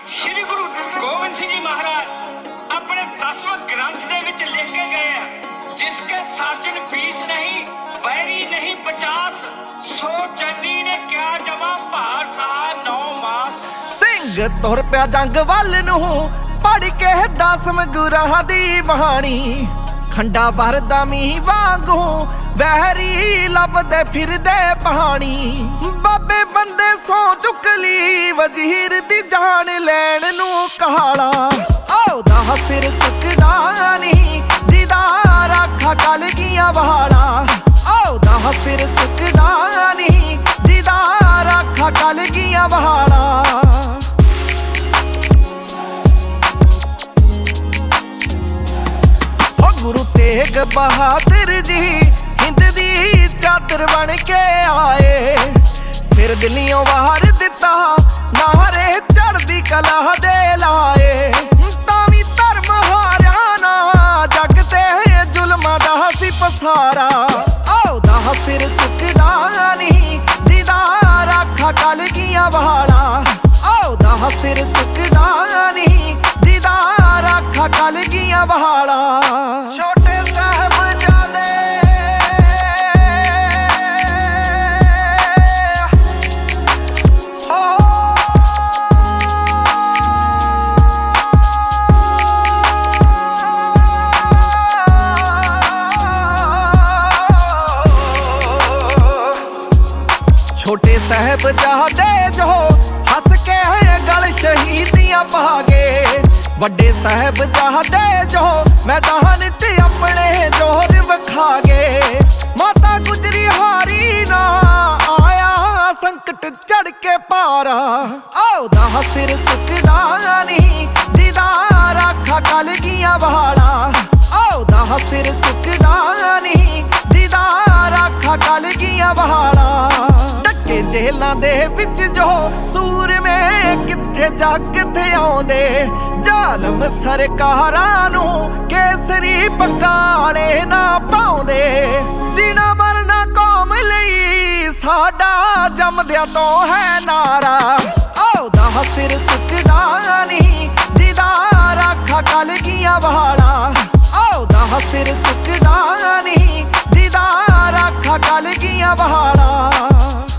श्री गुरु गोबिंद सिंह जी महाराज अपने 10वें ग्रंथ दे विच लिख के गए हैं, जिसके साजन 20 नहीं वैरी नहीं 50, सो चन्नी ने क्या जमा भार सहा 9 मास। ਸਿੰਘ ਤੁਰ ਪਿਆ ਜੰਗ ਵੱਲ ਨੂੰ ਪੜ ਕੇ 10ਵੇਂ ਗੁਰਾਂ ਦੀ ਬਾਣੀ, ਖੰਡਾ ਵਰਦਾ ਮੀਂਹ ਵਾਂਗੂ ਵਹਿਰੀ ਲੱਭਦੇ ਫਿਰਦੇ ਪਾਣੀ। ਬਾਬੇ ਬੰਦੇ ਸੌ ਚੁੱਕ ਲਈ ਵਜ਼ੀਰ ਦੀ ਜਾਨ ਲੈਣ ਨੂੰ ਕਹਾਲਾ, ਉਹਦਾ ਸਿਰ ਚੁੱਕਦਾ ਨਹੀਂ ਜਿਹਦਾ ਰਾਖਾ ਕਲਗੀਆਂ ਵਾਲਾ, ਉਹਦਾ ਸਿਰ ਚੁੱਕਦਾ ਨਹੀਂ ਜਿਹਦਾ ਰਾਖਾ ਕਲਗੀਆਂ ਵਾਲਾ। गुरु तेग बहादुर जी हिंद दी चादर बन के आए, सिर दिलियों वार दिता नारे चढ़दी कला दे लाए। तावी धर्म हारिया ना जग ते जुल्मां दा सी पसारा, ओदा सिर चुकदा नहीं जिदा राखा कलगियां वाला, ओदा सिर चुकदा नहीं जिदा राखा कलगियां वाला। छोटे साहिबजादे छोटे साहिबजादे जो हस के गल शहीदियां पागे, ਵੱਡੇ ਸਾਹਿਬਜ਼ਾਦੇ ਜੋ ਮੈਦਾਨ ਤੇ ਆਪਣੇ ਜੋਰ ਵਿਖਾਗੇ। ਮਾਤਾ ਗੁਜਰੀ ਹਾਰੀ ਨਾ ਆਇਆ ਸੰਕਟ ਚੜ ਕੇ ਪਾਰਾ, ਉਹਦਾ ਸਿਰ ਚੁੱਕਦਾ ਨਹੀਂ ਜਿਹਦਾ ਰਾਖਾ ਕਲਗੀਆਂ ਵਾਲਾ, ਉਹਦਾ ਸਿਰ ਚੁੱਕਦਾ ਨਹੀਂ ਜਿਹਦਾ ਰਾਖਾ ਕਲਗੀਆਂ ਵਾਲਾ। ਡੱਕੇ ਜੇਲਾਂ ਦੇ ਵਿੱਚ ਜੋ ਸੂਰਮੇ ਕਿੱਥੇ ਜਾ ਕਿੱਥੇ ਆਉਂਦੇ, ਜ਼ਾਲਮ ਸਰਕਾਰਾਂ ਨੂੰ ਕੇਸਰੀ ਪੱਗਾਲੇ ਨਾ ਪਾਉਂਦੇ। ਜੀਣਾ ਮਰਨਾ ਕੌਮ ਲਈ ਸਾਡਾ ਜੰਮਦਿਆਂ ਤੋਂ ਹੈ ਨਾਰਾ, ਉਹਦਾ ਸਿਰ ਚੁੱਕਦਾ ਨਹੀਂ ਜਿਹਦਾ ਰਾਖਾ ਕਲਗੀਆਂ ਵਾਲਾ, ਉਹਦਾ ਸਿਰ ਚੁੱਕਦਾ ਨਹੀਂ ਜਿਹਦਾ ਰਾਖਾ ਕਲਗੀਆਂ ਵਾਲਾ।